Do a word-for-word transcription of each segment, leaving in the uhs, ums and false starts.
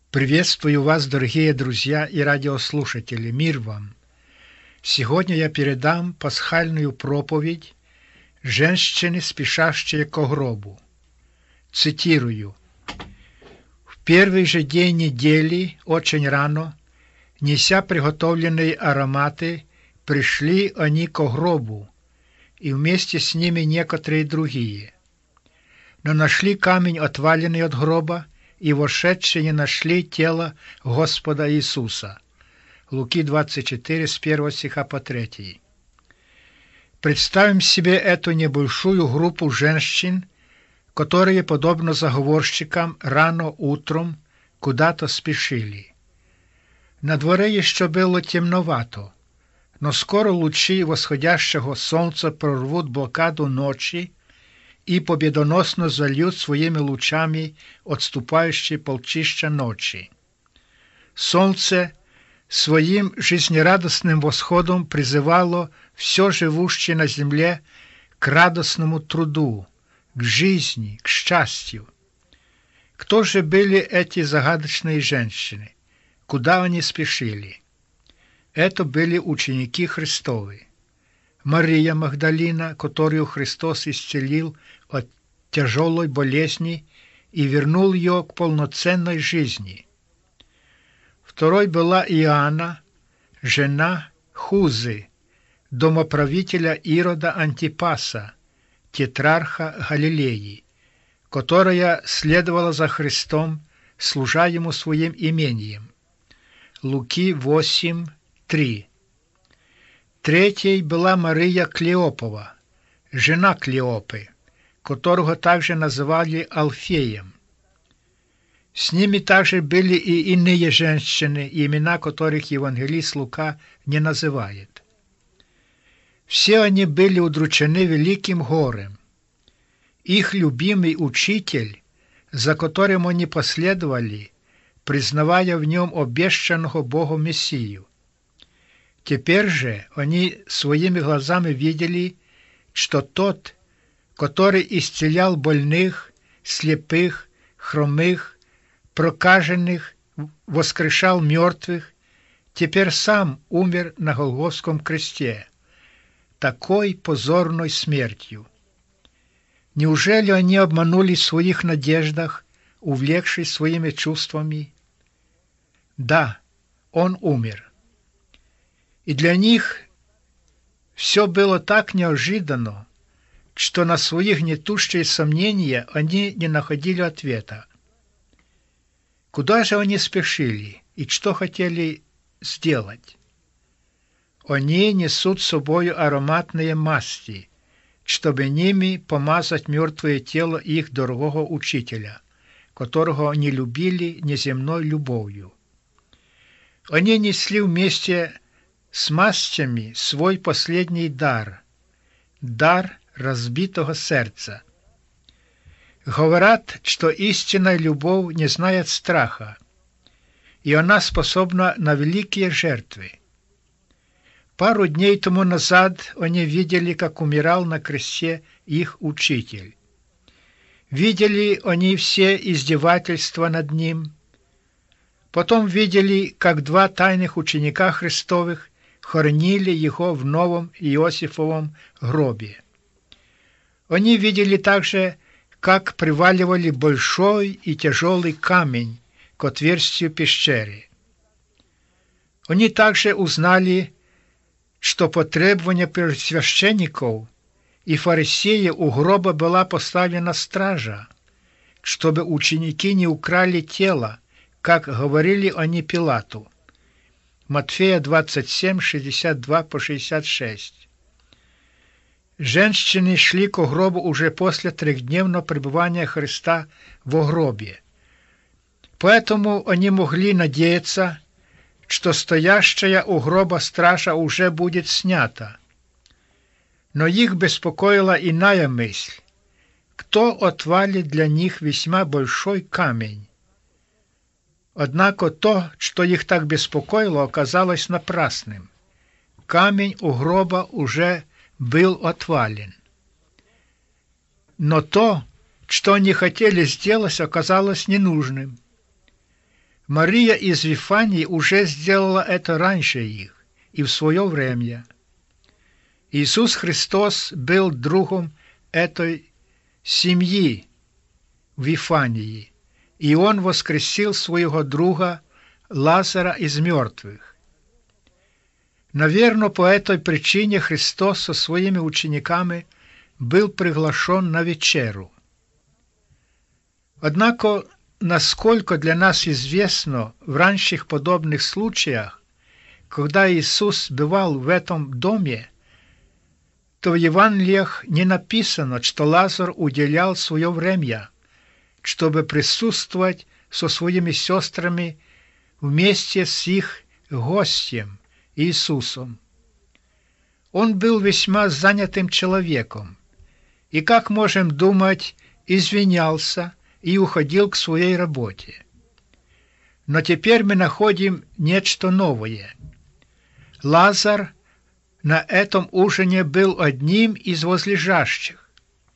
Приветствую вас, дорогие друзья и радиослушатели. Мир вам! Сегодня я передам пасхальную проповедь женщине, спешащей ко гробу. Цитирую. «В первый же день недели, очень рано, неся приготовленные ароматы, пришли они ко гробу, и вместе с ними некоторые другие. Но нашли камень, отваленный от гроба, и вошедшие не нашли тело Господа Иисуса». Луки двадцать четыре, с первого стиха по третий. Представим себе эту небольшую группу женщин, которые, подобно заговорщикам, рано утром куда-то спешили. На дворе еще было темновато, но скоро лучи восходящего солнца прорвут блокаду ночи и победоносно зальют своими лучами отступающие полчища ночи. Солнце своим жизнерадостным восходом призывало все живущее на земле к радостному труду, к жизни, к счастью. Кто же были эти загадочные женщины? Куда они спешили? Это были ученики Христовы. Мария Магдалина, которую Христос исцелил от тяжелой болезни и вернул ее к полноценной жизни. Второй была Иоанна, жена Хузы, домоправителя Ирода Антипаса, тетрарха Галилеи, которая следовала за Христом, служа ему своим имением. Луки восемь, три. Третьей была Мария Клеопова, жена Клеопы, которого также называли Алфеем. С ними также были и иные женщины, имена которых евангелист Лука не называет. Все они были удручены великим горем. Их любимый учитель, за которым они последовали, признавая в нем обещанного Богом Мессию. Теперь же они своими глазами видели, что тот, который исцелял больных, слепых, хромых, прокаженных, воскрешал мертвых, теперь сам умер на Голгофском кресте, такой позорной смертью. Неужели они обманулись в своих надеждах, увлекшись своими чувствами? Да, он умер. И для них все было так неожиданно, что на свои гнетущие сомнения они не находили ответа. Куда же они спешили и что хотели сделать? Они несут с собою ароматные масти, чтобы ними помазать мертвое тело их дорогого учителя, которого они любили неземной любовью. Они несли вместе с мастями свой последний дар, дар разбитого сердца. Говорят, что истинная любовь не знает страха, и она способна на великие жертвы. Пару дней тому назад они видели, как умирал на кресте их учитель. Видели они все издевательства над ним. Потом видели, как два тайных ученика Христовых хоронили его в новом Иосифовом гробе. Они видели также, как приваливали большой и тяжелый камень к отверстию пещеры. Они также узнали, что по требованию первосвященников и фарисеев у гроба была поставлена стража, чтобы ученики не украли тело, как говорили они Пилату. Матфея двадцать семь, шестьдесят два по шестьдесят шесть. Женщины шли ко гробу уже после трехдневного пребывания Христа во гробе. Поэтому они могли надеяться, что стоящая у гроба стража уже будет снята. Но их беспокоила иная мысль. Кто отвалит для них весьма большой камень? Однако то, что их так беспокоило, оказалось напрасным. Камень у гроба уже был отвален. Но то, что они хотели сделать, оказалось ненужным. Мария из Вифании уже сделала это раньше их и в свое время. Иисус Христос был другом этой семьи в Вифании, и Он воскресил своего друга Лазара из мертвых. Наверно, по этой причине Христос со своими учениками был приглашен на вечеру. Однако, насколько для нас известно, в раньших подобных случаях, когда Иисус бывал в этом доме, то в Евангелиях не написано, что Лазар уделял свое время, чтобы присутствовать со своими сестрами вместе с их гостем Иисусом. Он был весьма занятым человеком, и, как можем думать, извинялся и уходил к своей работе. Но теперь мы находим нечто новое. Лазар на этом ужине был одним из возлежащих.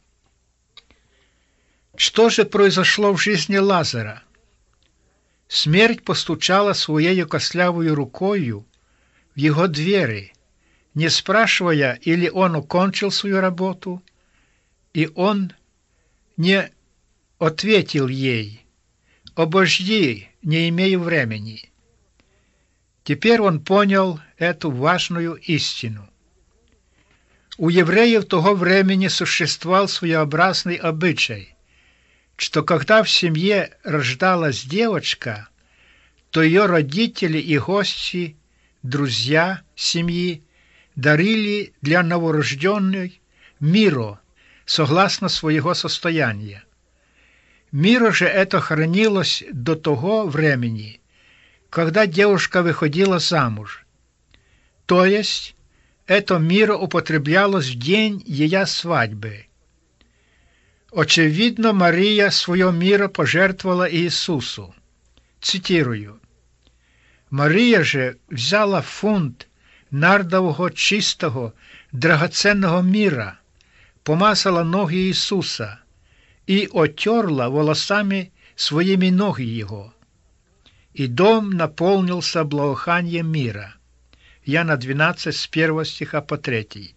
Что же произошло в жизни Лазара? Смерть постучала своей костлявой рукою в его двери, не спрашивая, или он окончил свою работу, и он не ответил ей: «Обожди, не имею времени». Теперь он понял эту важную истину. У евреев того времени существовал своеобразный обычай, что когда в семье рождалась девочка, то ее родители и гости, друзья семьи дарили для новорожденной миро, согласно своего состояния. Миро же это хранилось до того времени, когда девушка выходила замуж. То есть, это миро употреблялось в день ее свадьбы. Очевидно, Мария свое миро пожертвовала Иисусу. Цитирую: «Мария же взяла фунт нардового чистого, драгоценного мира, помазала ноги Иисуса и отерла волосами своими ноги Его. И дом наполнился благоуханием мира». Иоанна двенадцать, с первого стиха по третий.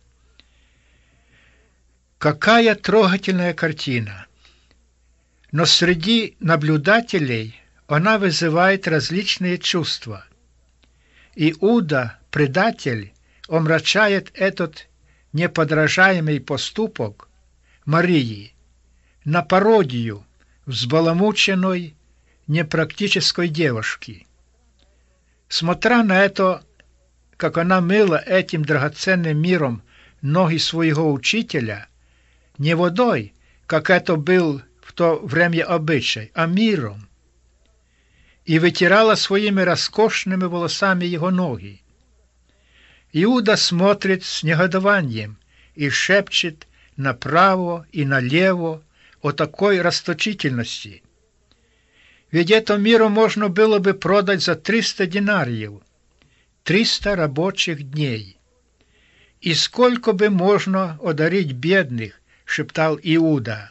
Какая трогательная картина! Но среди наблюдателей она вызывает различные чувства. Иуда, предатель, омрачает этот неподражаемый поступок Марии на пародию взбаламученной, непрактической девушки. Смотря на это, как она мыла этим драгоценным миром ноги своего учителя, не водой, как это был в то время обычай, а миром, и вытирала своими роскошными волосами его ноги. Иуда смотрит с негодованием и шепчет направо и налево о такой расточительности. Ведь это миру можно было бы продать за триста динариев, триста рабочих дней. И сколько бы можно одарить бедных, шептал Иуда.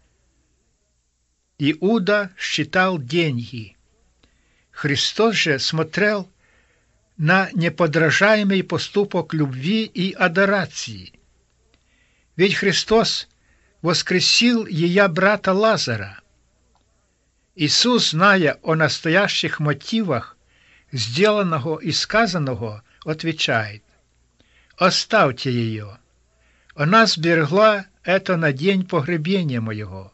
Иуда считал деньги. Христос же смотрел на неподражаемый поступок любви и адорации. Ведь Христос воскресил ее брата Лазара. Иисус, зная о настоящих мотивах сделанного и сказанного, отвечает: «Оставьте ее. Она сберегла это на день погребения моего».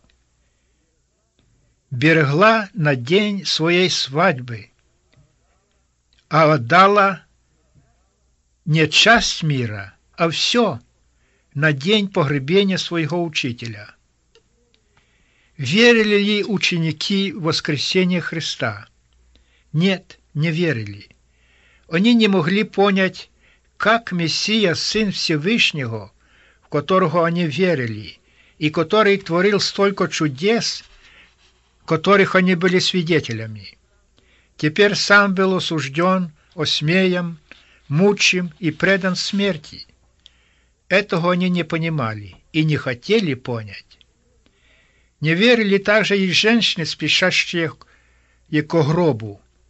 Берегла на день своей свадьбы, а отдала не часть мира, а все на день погребения своего учителя. Верили ли ученики в воскресение Христа? Нет, не верили. Они не могли понять, как Мессия, Сын Всевышнего, в которого они верили, и который творил столько чудес, которых они были свидетелями, теперь сам был осужден, осмеян, мучим и предан смерти. Этого они не понимали и не хотели понять. Не верили также и женщины, спешащие к гробу,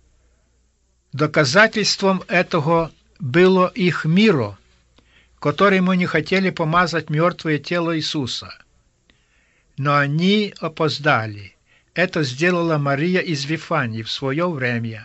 Доказательством этого было их миро, которому не хотели помазать мертвое тело Иисуса. Но они опоздали. Это сделала Мария из Вифании в свое время.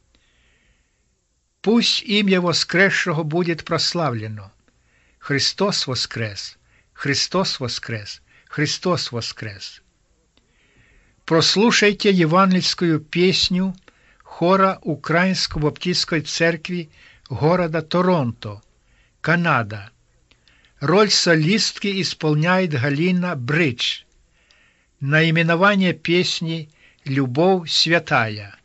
Пусть имя воскресшего будет прославлено. Христос воскрес! Христос воскрес! Христос воскрес! Прослушайте евангельскую песню хора Украинской баптистской церкви города Торонто, Канада. Роль солистки исполняет Галина Бридж. Наименование песни «Любовь святая».